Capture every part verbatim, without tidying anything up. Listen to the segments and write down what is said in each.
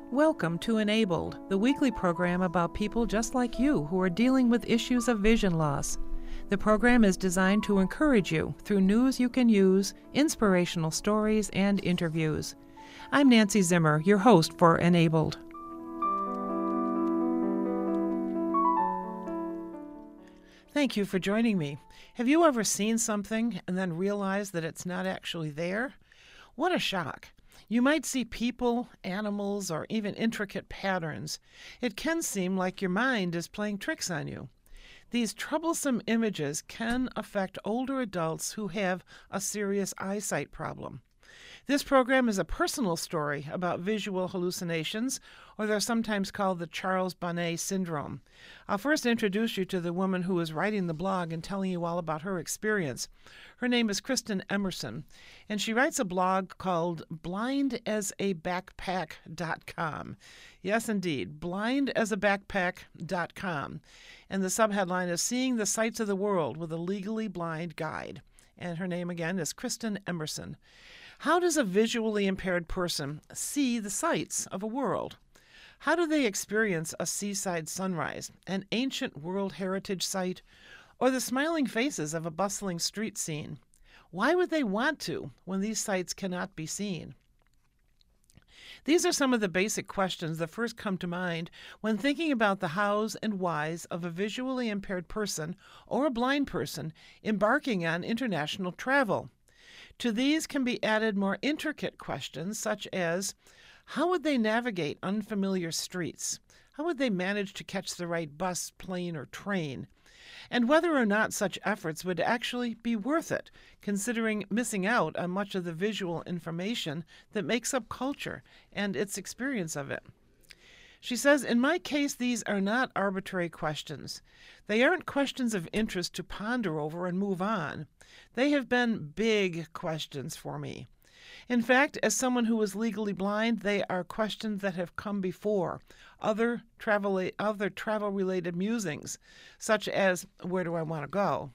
Welcome to Enabled, the weekly program about people just like you who are dealing with issues of vision loss. The program is designed to encourage you through news you can use, inspirational stories, and interviews. I'm Nancy Zimmer, your host for Enabled. Thank you for joining me. Have you ever seen something and then realized that it's not actually there? What a shock. You might see people, animals, or even intricate patterns. It can seem like your mind is playing tricks on you. These troublesome images can affect older adults who have a serious eyesight problem. This program is a personal story about visual hallucinations, or they're sometimes called the Charles Bonnet syndrome. I'll first introduce you to the woman who is writing the blog and telling you all about her experience. Her name is Kristen Emerson, and she writes a blog called blind as a backpack dot com. Yes, indeed, blind as a backpack dot com. And the subheadline is Seeing the Sights of the World with a Legally Blind Guide. And her name again is Kristen Emerson. How does a visually impaired person see the sights of a world? How do they experience a seaside sunrise, an ancient World Heritage site, or the smiling faces of a bustling street scene? Why would they want to when these sights cannot be seen? These are some of the basic questions that first come to mind when thinking about the hows and whys of a visually impaired person or a blind person embarking on international travel. To these can be added more intricate questions such as, how would they navigate unfamiliar streets? How would they manage to catch the right bus, plane, or train? And whether or not such efforts would actually be worth it, considering missing out on much of the visual information that makes up culture and its experience of it. She says, in my case, these are not arbitrary questions. They aren't questions of interest to ponder over and move on. They have been big questions for me. In fact, as someone who is legally blind, they are questions that have come before, other travel, other travel-related musings, such as, where do I want to go?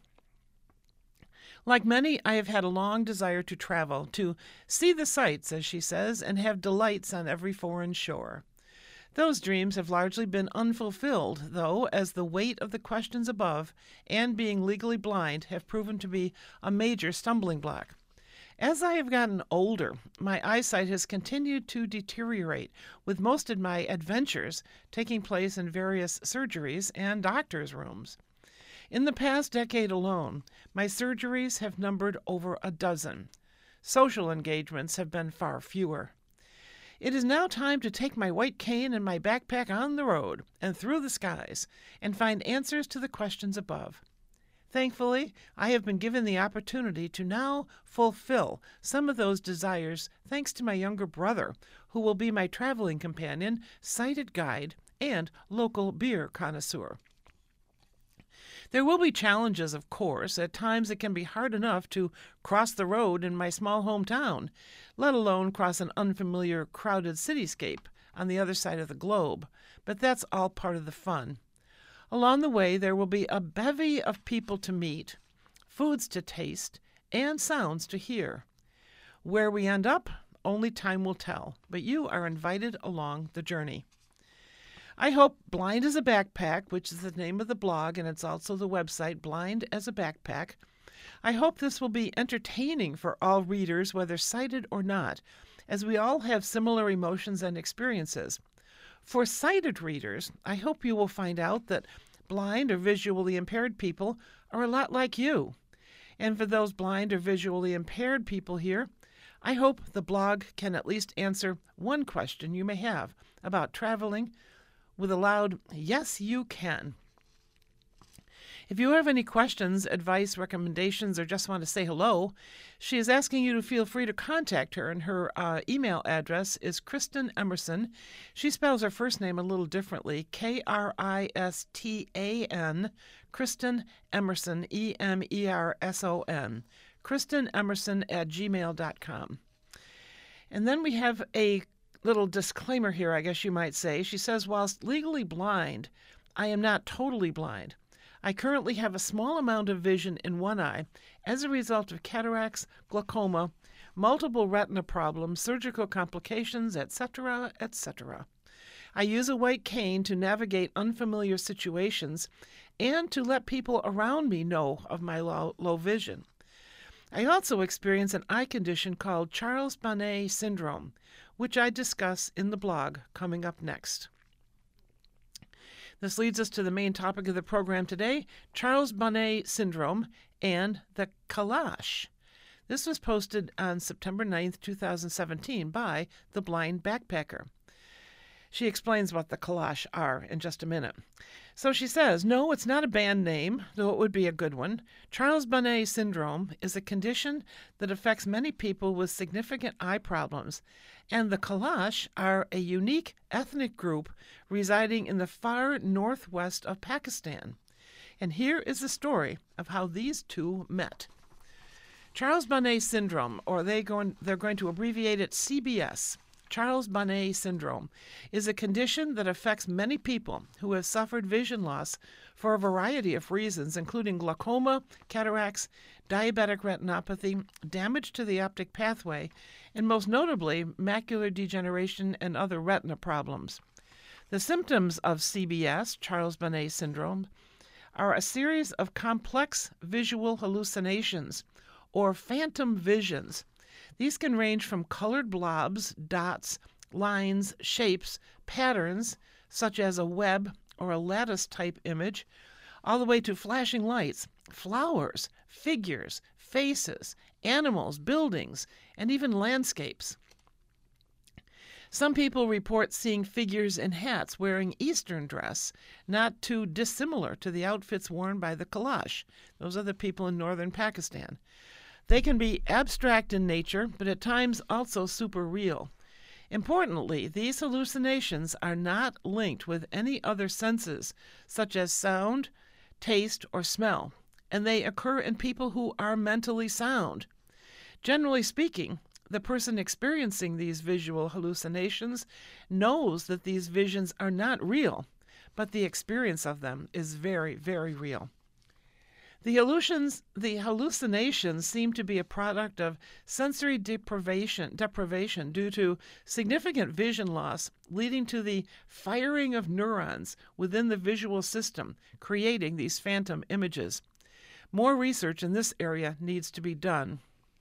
Like many, I have had a long desire to travel, to see the sights, as she says, and have delights on every foreign shore. Those dreams have largely been unfulfilled, though, as the weight of the questions above and being legally blind have proven to be a major stumbling block. As I have gotten older, my eyesight has continued to deteriorate, with most of my adventures taking place in various surgeries and doctors' rooms. In the past decade alone, my surgeries have numbered over a dozen. Social engagements have been far fewer. It is now time to take my white cane and my backpack on the road and through the skies and find answers to the questions above. Thankfully, I have been given the opportunity to now fulfill some of those desires thanks to my younger brother, who will be my traveling companion, sighted guide, and local beer connoisseur. There will be challenges, of course. At times it can be hard enough to cross the road in my small hometown, let alone cross an unfamiliar, crowded cityscape on the other side of the globe. But that's all part of the fun. Along the way, there will be a bevy of people to meet, foods to taste, and sounds to hear. Where we end up, only time will tell, but you are invited along the journey. I hope Blind as a Backpack, which is the name of the blog, and it's also the website, Blind as a Backpack, I hope this will be entertaining for all readers, whether sighted or not, as we all have similar emotions and experiences. For sighted readers, I hope you will find out that blind or visually impaired people are a lot like you. And for those blind or visually impaired people here, I hope the blog can at least answer one question you may have about traveling with a loud, yes, you can. If you have any questions, advice, recommendations, or just want to say hello, she is asking you to feel free to contact her, and her uh, email address is Kristen Emerson. She spells her first name a little differently, K R I S T A N, Kristen Emerson, E M E R S O N, Kristen Emerson at gmail dot com. And then we have a little disclaimer here, I guess you might say. She says, whilst legally blind, I am not totally blind. I currently have a small amount of vision in one eye as a result of cataracts, glaucoma, multiple retina problems, surgical complications, et cetera, et cetera. I use a white cane to navigate unfamiliar situations and to let people around me know of my low, low vision. I also experience an eye condition called Charles-Bonnet syndrome, which I discuss in the blog coming up next. This leads us to the main topic of the program today, Charles-Bonnet syndrome and the Kalash. This was posted on September ninth, two thousand seventeen by The Blind Backpacker. She explains what the Kalash are in just a minute. So she says, no, it's not a band name, though it would be a good one. Charles-Bonnet syndrome is a condition that affects many people with significant eye problems, and the Kalash are a unique ethnic group residing in the far northwest of Pakistan. And here is the story of how these two met. Charles-Bonnet syndrome, or they going, they're going to abbreviate it C B S, Charles-Bonnet syndrome, is a condition that affects many people who have suffered vision loss for a variety of reasons, including glaucoma, cataracts, diabetic retinopathy, damage to the optic pathway, and most notably, macular degeneration and other retina problems. The symptoms of C B S, Charles-Bonnet syndrome, are a series of complex visual hallucinations, or phantom visions. These can range from colored blobs, dots, lines, shapes, patterns, such as a web or a lattice-type image, all the way to flashing lights, flowers, figures, faces, animals, buildings, and even landscapes. Some people report seeing figures in hats wearing Eastern dress, not too dissimilar to the outfits worn by the Kalash. Those are the people in northern Pakistan. They can be abstract in nature, but at times also super real. Importantly, these hallucinations are not linked with any other senses, such as sound, taste, or smell, and they occur in people who are mentally sound. Generally speaking, the person experiencing these visual hallucinations knows that these visions are not real, but the experience of them is very, very real. The illusions, the hallucinations seem to be a product of sensory deprivation, deprivation due to significant vision loss, leading to the firing of neurons within the visual system, creating these phantom images. More research in this area needs to be done.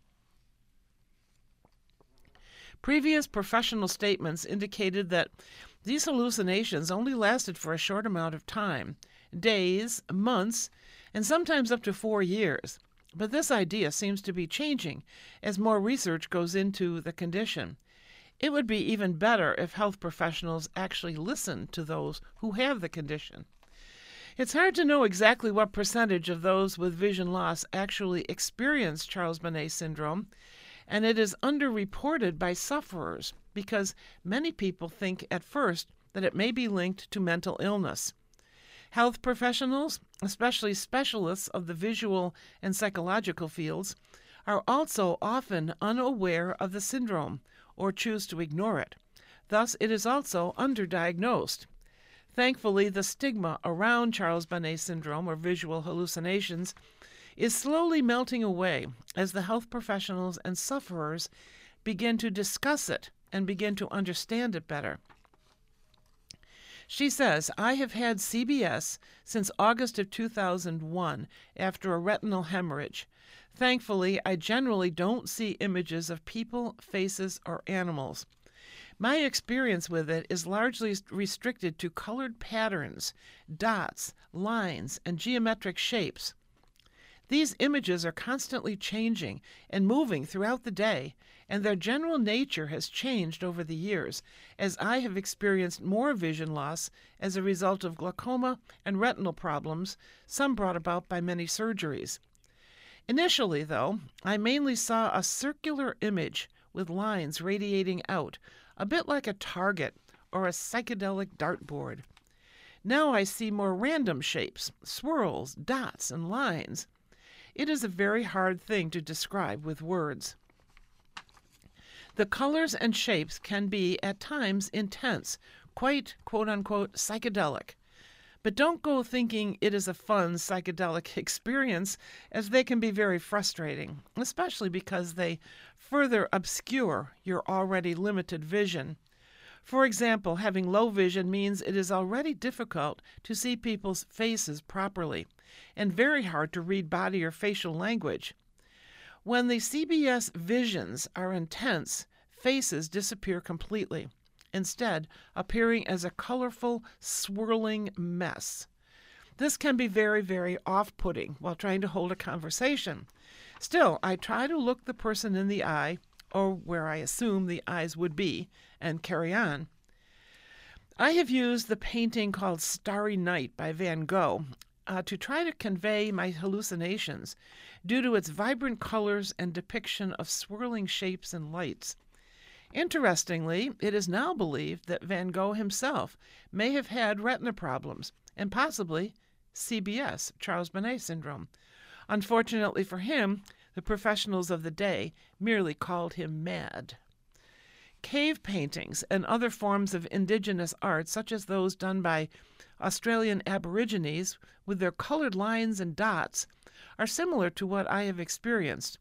Previous professional statements indicated that these hallucinations only lasted for a short amount of time, days, months, and sometimes up to four years. But this idea seems to be changing as more research goes into the condition. It would be even better if health professionals actually listen to those who have the condition. It's hard to know exactly what percentage of those with vision loss actually experience Charles-Bonnet syndrome, and it is underreported by sufferers because many people think at first that it may be linked to mental illness. Health professionals, especially specialists of the visual and psychological fields, are also often unaware of the syndrome or choose to ignore it. Thus, it is also underdiagnosed. Thankfully, the stigma around Charles-Bonnet syndrome or visual hallucinations is slowly melting away as the health professionals and sufferers begin to discuss it and begin to understand it better. She says, I have had C B S since August of two thousand one after a retinal hemorrhage. Thankfully, I generally don't see images of people, faces, or animals. My experience with it is largely restricted to colored patterns, dots, lines, and geometric shapes. These images are constantly changing and moving throughout the day, and their general nature has changed over the years, as I have experienced more vision loss as a result of glaucoma and retinal problems, some brought about by many surgeries. Initially, though, I mainly saw a circular image with lines radiating out, a bit like a target or a psychedelic dartboard. Now I see more random shapes, swirls, dots, and lines. It is a very hard thing to describe with words. The colors and shapes can be, at times, intense, quite, quote-unquote, psychedelic. But don't go thinking it is a fun psychedelic experience, as they can be very frustrating, especially because they further obscure your already limited vision. For example, having low vision means it is already difficult to see people's faces properly and very hard to read body or facial language. When the C B S visions are intense, faces disappear completely, instead appearing as a colorful, swirling mess. This can be very, very off-putting while trying to hold a conversation. Still, I try to look the person in the eye, or where I assume the eyes would be, and carry on. I have used the painting called Starry Night by Van Gogh uh, to try to convey my hallucinations due to its vibrant colors and depiction of swirling shapes and lights. Interestingly, it is now believed that Van Gogh himself may have had retina problems and possibly C B S, Charles Bonnet syndrome. Unfortunately for him, the professionals of the day merely called him mad. Cave paintings and other forms of indigenous art, such as those done by Australian Aborigines with their colored lines and dots, are similar to what I have experienced.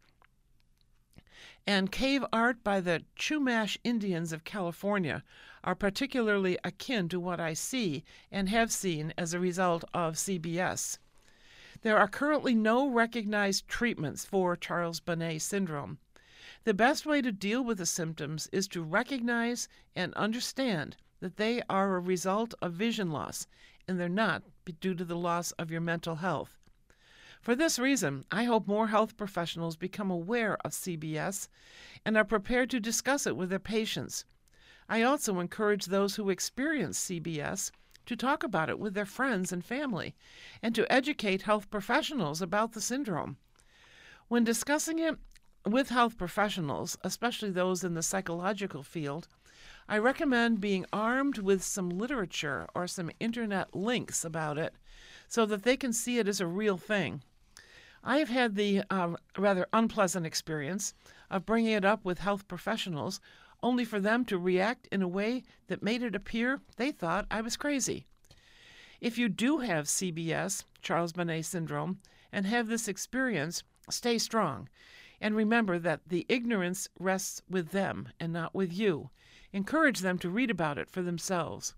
And cave art by the Chumash Indians of California are particularly akin to what I see and have seen as a result of C B S. There are currently no recognized treatments for Charles Bonnet syndrome. The best way to deal with the symptoms is to recognize and understand that they are a result of vision loss, and they're not due to the loss of your mental health. For this reason, I hope more health professionals become aware of C B S and are prepared to discuss it with their patients. I also encourage those who experience C B S to talk about it with their friends and family, and to educate health professionals about the syndrome. When discussing it with health professionals, especially those in the psychological field, I recommend being armed with some literature or some internet links about it so that they can see it as a real thing. I have had the uh, rather unpleasant experience of bringing it up with health professionals only for them to react in a way that made it appear they thought I was crazy. If you do have C B S, Charles Bonnet syndrome, and have this experience, stay strong. And remember that the ignorance rests with them and not with you. Encourage them to read about it for themselves.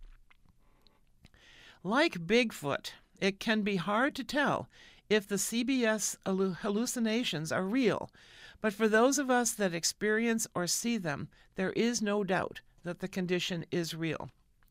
Like Bigfoot, it can be hard to tell if the C B S hallucinations are real, but for those of us that experience or see them, there is no doubt that the condition is real.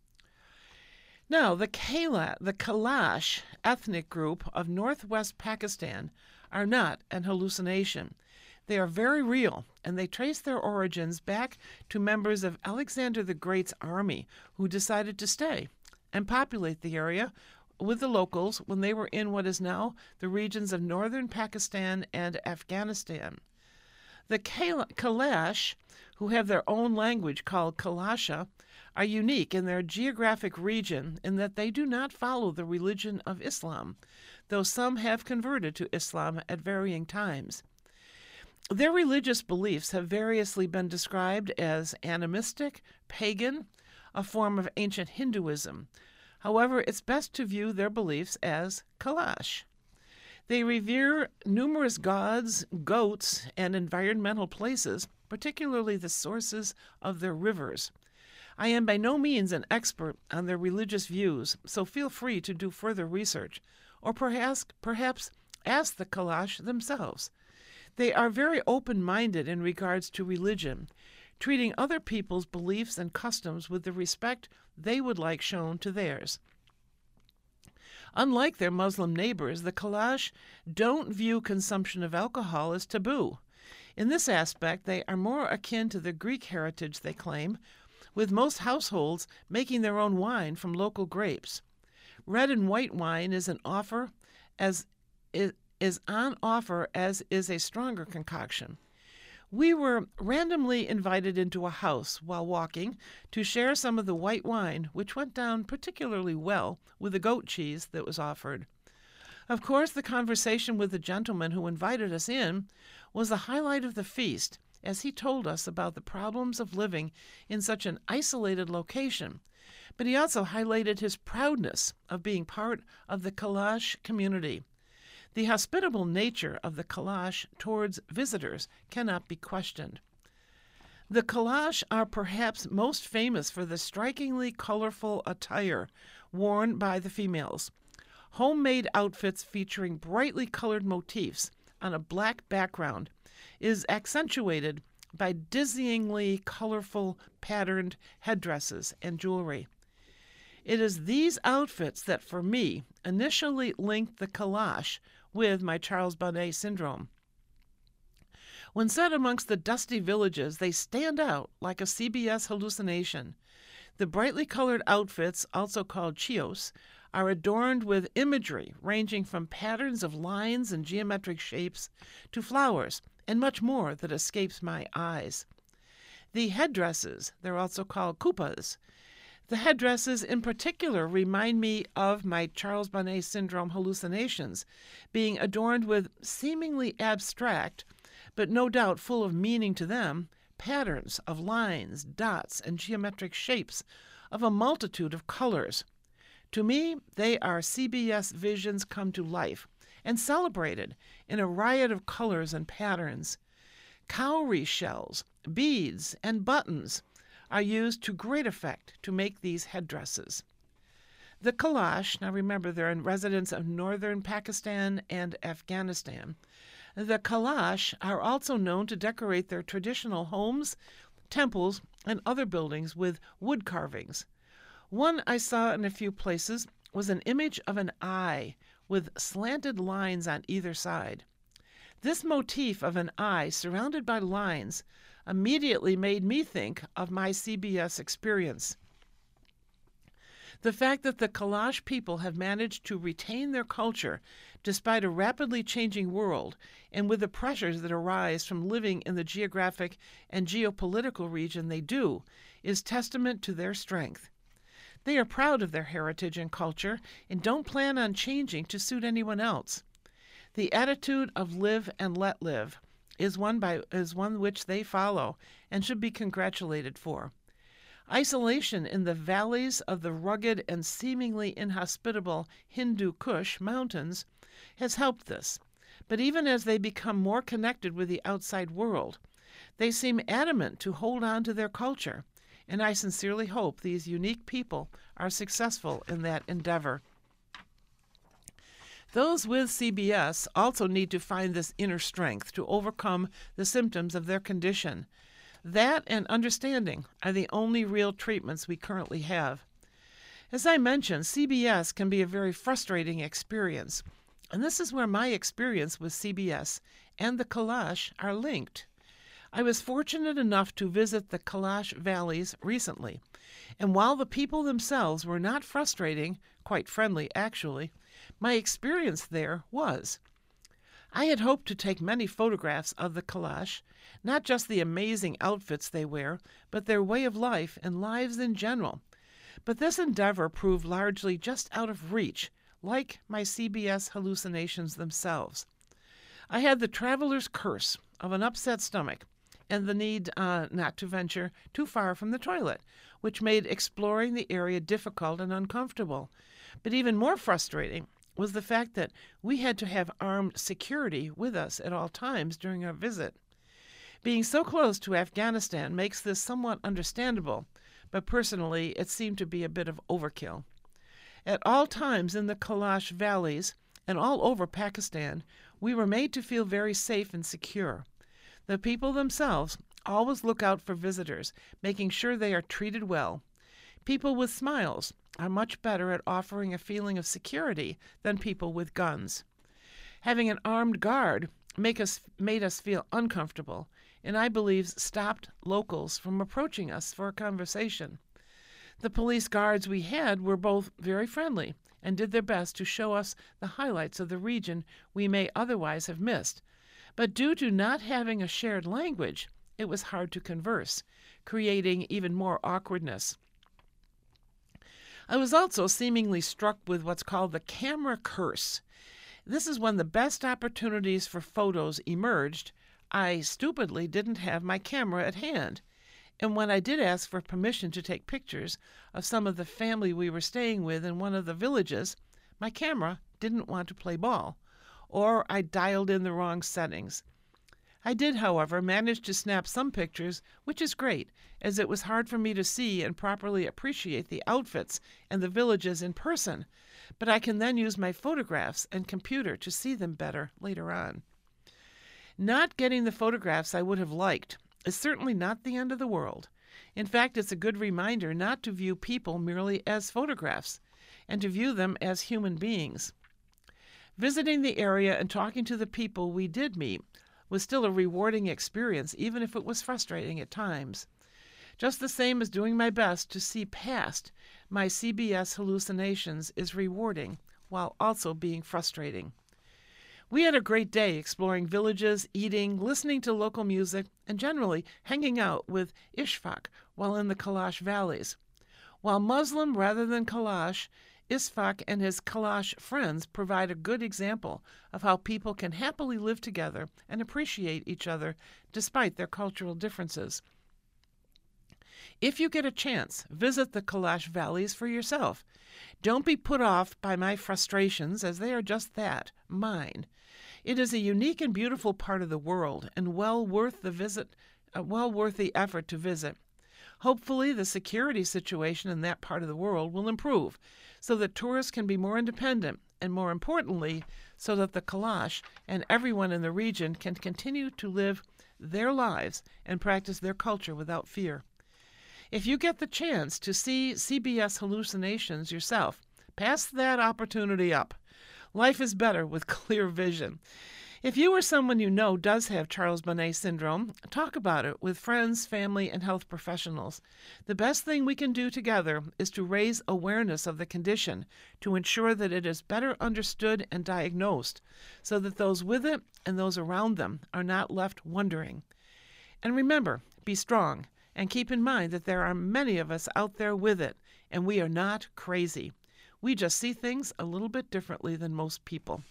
Now, the Kala, the Kalash ethnic group of northwest Pakistan are not an hallucination. They are very real, and they trace their origins back to members of Alexander the Great's army who decided to stay and populate the area with the locals when they were in what is now the regions of northern Pakistan and Afghanistan. The Kalash, who have their own language called Kalasha, are unique in their geographic region in that they do not follow the religion of Islam, though some have converted to Islam at varying times. Their religious beliefs have variously been described as animistic, pagan, a form of ancient Hinduism. However, it's best to view their beliefs as Kalash. They revere numerous gods, goats, and environmental places, particularly the sources of their rivers. I am by no means an expert on their religious views, so feel free to do further research, or perhaps, perhaps ask the Kalash themselves. They are very open-minded in regards to religion, treating other people's beliefs and customs with the respect they would like shown to theirs. Unlike their Muslim neighbors, the Kalash don't view consumption of alcohol as taboo. In this aspect, they are more akin to the Greek heritage they claim, with most households making their own wine from local grapes. Red and white wine is an offer as is, is on offer as is a stronger concoction. We were randomly invited into a house while walking to share some of the white wine, which went down particularly well with the goat cheese that was offered. Of course, the conversation with the gentleman who invited us in was the highlight of the feast, as he told us about the problems of living in such an isolated location, but he also highlighted his proudness of being part of the Kalash community. The hospitable nature of the Kalash towards visitors cannot be questioned. The Kalash are perhaps most famous for the strikingly colorful attire worn by the females. Homemade outfits featuring brightly colored motifs on a black background is accentuated by dizzyingly colorful patterned headdresses and jewelry. It is these outfits that, for me, initially linked the Kalash with my Charles Bonnet syndrome. When set amongst the dusty villages, they stand out like a C B S hallucination. The brightly colored outfits, also called chios, are adorned with imagery ranging from patterns of lines and geometric shapes to flowers and much more that escapes my eyes. The headdresses, they're also called kupas. The headdresses in particular remind me of my Charles Bonnet syndrome hallucinations, being adorned with seemingly abstract, but no doubt full of meaning to them, patterns of lines, dots, and geometric shapes of a multitude of colors. To me, they are C B S visions come to life and celebrated in a riot of colors and patterns. Cowrie shells, beads, and buttons are used to great effect to make these headdresses. The Kalash, now remember they're in residents of northern Pakistan and Afghanistan. The Kalash are also known to decorate their traditional homes, temples, and other buildings with wood carvings. One I saw in a few places was an image of an eye with slanted lines on either side. This motif of an eye surrounded by lines immediately made me think of my C B S experience. The fact that the Kalash people have managed to retain their culture despite a rapidly changing world and with the pressures that arise from living in the geographic and geopolitical region they do is testament to their strength. They are proud of their heritage and culture and don't plan on changing to suit anyone else. The attitude of live and let live is one by is one which they follow and should be congratulated for. Isolation in the valleys of the rugged and seemingly inhospitable Hindu Kush mountains has helped this, but even as they become more connected with the outside world, they seem adamant to hold on to their culture, and I sincerely hope these unique people are successful in that endeavor. Those with C B S also need to find this inner strength to overcome the symptoms of their condition. That and understanding are the only real treatments we currently have. As I mentioned, C B S can be a very frustrating experience, and this is where my experience with C B S and the Kalash are linked. I was fortunate enough to visit the Kalash valleys recently, and while the people themselves were not frustrating, quite friendly actually, my experience there was. I had hoped to take many photographs of the Kalash, not just the amazing outfits they wear, but their way of life and lives in general. But this endeavor proved largely just out of reach, like my C B S hallucinations themselves. I had the traveler's curse of an upset stomach and the need uh, not to venture too far from the toilet, which made exploring the area difficult and uncomfortable. But even more frustrating was the fact that we had to have armed security with us at all times during our visit. Being so close to Afghanistan makes this somewhat understandable, but personally it seemed to be a bit of overkill. At all times in the Kalash valleys and all over Pakistan, we were made to feel very safe and secure. The people themselves always look out for visitors, making sure they are treated well. People with smiles are much better at offering a feeling of security than people with guns. Having an armed guard make us, made us feel uncomfortable, and I believe stopped locals from approaching us for a conversation. The police guards we had were both very friendly and did their best to show us the highlights of the region we may otherwise have missed. But due to not having a shared language, it was hard to converse, creating even more awkwardness. I was also seemingly struck with what's called the camera curse. This is when the best opportunities for photos emerged. I stupidly didn't have my camera at hand, and when I did ask for permission to take pictures of some of the family we were staying with in one of the villages, my camera didn't want to play ball, or I dialed in the wrong settings. I did, however, manage to snap some pictures, which is great, as it was hard for me to see and properly appreciate the outfits and the villages in person, but I can then use my photographs and computer to see them better later on. Not getting the photographs I would have liked is certainly not the end of the world. In fact, it's a good reminder not to view people merely as photographs, and to view them as human beings. Visiting the area and talking to the people we did meet was still a rewarding experience, even if it was frustrating at times. Just the same as doing my best to see past my C B S hallucinations is rewarding, while also being frustrating. We had a great day exploring villages, eating, listening to local music, and generally hanging out with Ishfaq while in the Kalash valleys. While Muslim rather than Kalash, Ishfaq and his Kalash friends provide a good example of how people can happily live together and appreciate each other despite their cultural differences. If you get a chance, visit the Kalash valleys for yourself. Don't be put off by my frustrations, as they are just that, mine. It is a unique and beautiful part of the world, and well worth the visit, uh, well worth the effort to visit. Hopefully, the security situation in that part of the world will improve, so that tourists can be more independent, and more importantly, so that the Kalash and everyone in the region can continue to live their lives and practice their culture without fear. If you get the chance to see C B S hallucinations yourself, pass that opportunity up. Life is better with clear vision. If you or someone you know does have Charles Bonnet syndrome, talk about it with friends, family, and health professionals. The best thing we can do together is to raise awareness of the condition to ensure that it is better understood and diagnosed, so that those with it and those around them are not left wondering. And remember, be strong, and keep in mind that there are many of us out there with it, and we are not crazy. We just see things a little bit differently than most people.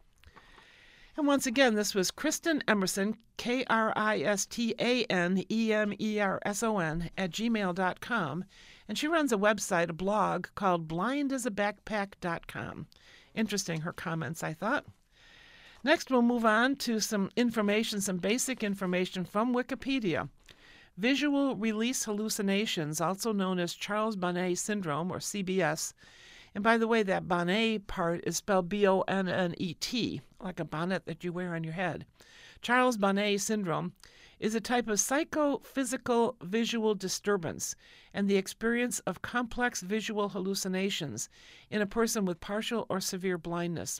And once again, this was Kristen Emerson, K R I S T A N E M E R S O N, at gmail dot com. And she runs a website, a blog, called blind as a backpack dot com. Interesting, her comments, I thought. Next, we'll move on to some information, some basic information from Wikipedia. Visual release hallucinations, also known as Charles Bonnet syndrome, or C B S. And by the way, that Bonnet part is spelled B O N N E T, like a bonnet that you wear on your head. Charles Bonnet syndrome is a type of psychophysical visual disturbance and the experience of complex visual hallucinations in a person with partial or severe blindness.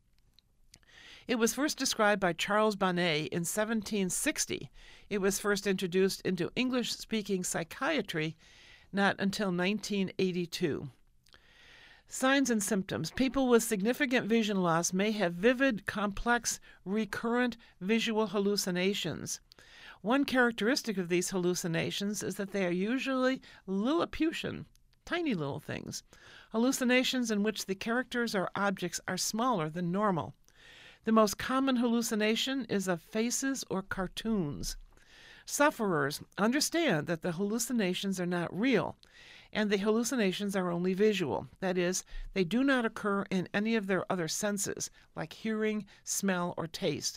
It was first described by Charles Bonnet in seventeen sixty. It was first introduced into English-speaking psychiatry not until nineteen eighty-two. Signs and symptoms. People with significant vision loss may have vivid, complex, recurrent visual hallucinations. One characteristic of these hallucinations is that they are usually Lilliputian, tiny little things, hallucinations in which the characters or objects are smaller than normal. The most common hallucination is of faces or cartoons. Sufferers understand that the hallucinations are not real, and the hallucinations are only visual. That is, they do not occur in any of their other senses, like hearing, smell, or taste.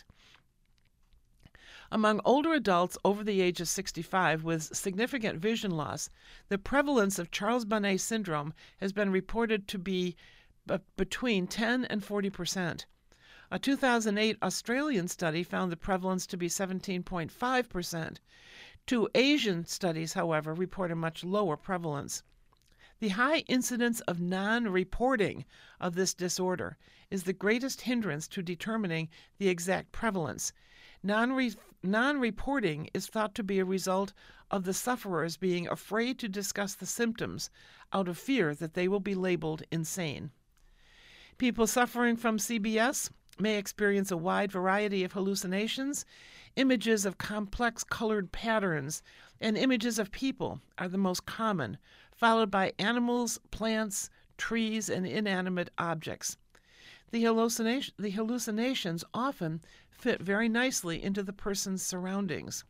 Among older adults over the age of sixty-five with significant vision loss, the prevalence of Charles Bonnet syndrome has been reported to be b- between ten and forty percent. A two thousand eight Australian study found the prevalence to be seventeen point five percent. Two Asian studies, however, report a much lower prevalence. The high incidence of non-reporting of this disorder is the greatest hindrance to determining the exact prevalence. Non-re- non-reporting is thought to be a result of the sufferers being afraid to discuss the symptoms out of fear that they will be labeled insane. People suffering from C B S may experience a wide variety of hallucinations. Images of complex colored patterns and images of people are the most common, followed by animals, plants, trees, and inanimate objects. The, hallucination, the hallucinations often fit very nicely into the person's surroundings.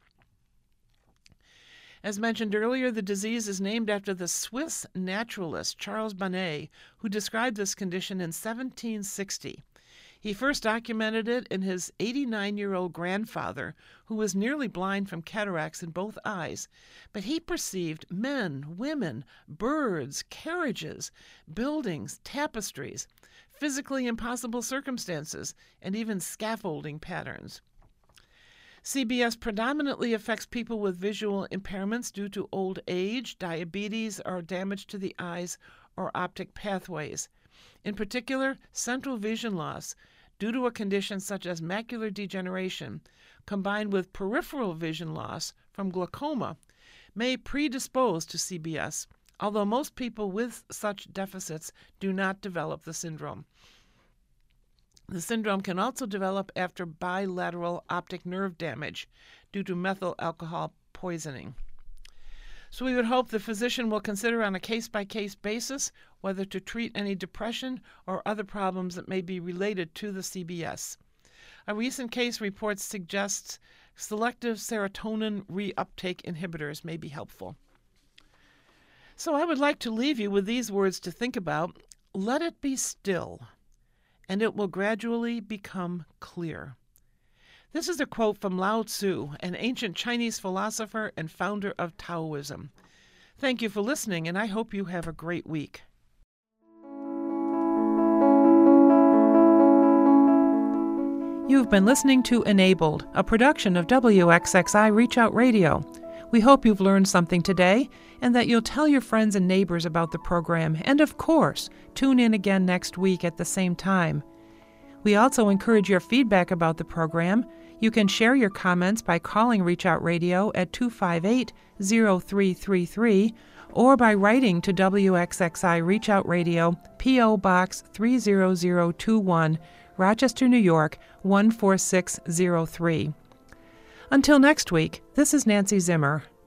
As mentioned earlier, the disease is named after the Swiss naturalist Charles Bonnet, who described this condition in seventeen sixty. He first documented it in his eighty-nine-year-old grandfather, who was nearly blind from cataracts in both eyes, but he perceived men, women, birds, carriages, buildings, tapestries, physically impossible circumstances, and even scaffolding patterns. C B S predominantly affects people with visual impairments due to old age, diabetes, or damage to the eyes or optic pathways. In particular, central vision loss due to a condition such as macular degeneration, combined with peripheral vision loss from glaucoma, may predispose to C B S, although most people with such deficits do not develop the syndrome. The syndrome can also develop after bilateral optic nerve damage due to methyl alcohol poisoning. So we would hope the physician will consider on a case-by-case basis whether to treat any depression or other problems that may be related to the C B S. A recent case report suggests selective serotonin reuptake inhibitors may be helpful. So I would like to leave you with these words to think about. Let it be still, and it will gradually become clear. This is a quote from Lao Tzu, an ancient Chinese philosopher and founder of Taoism. Thank you for listening, and I hope you have a great week. You've been listening to Enabled, a production of W X X I Reach Out Radio. We hope you've learned something today and that you'll tell your friends and neighbors about the program, and of course, tune in again next week at the same time. We also encourage your feedback about the program. You can share your comments by calling Reach Out Radio at two five eight, zero three three three or by writing to W X X I Reach Out Radio, P O. Box three zero zero two one, Rochester, New York, one four six zero three. Until next week, this is Nancy Zimmer.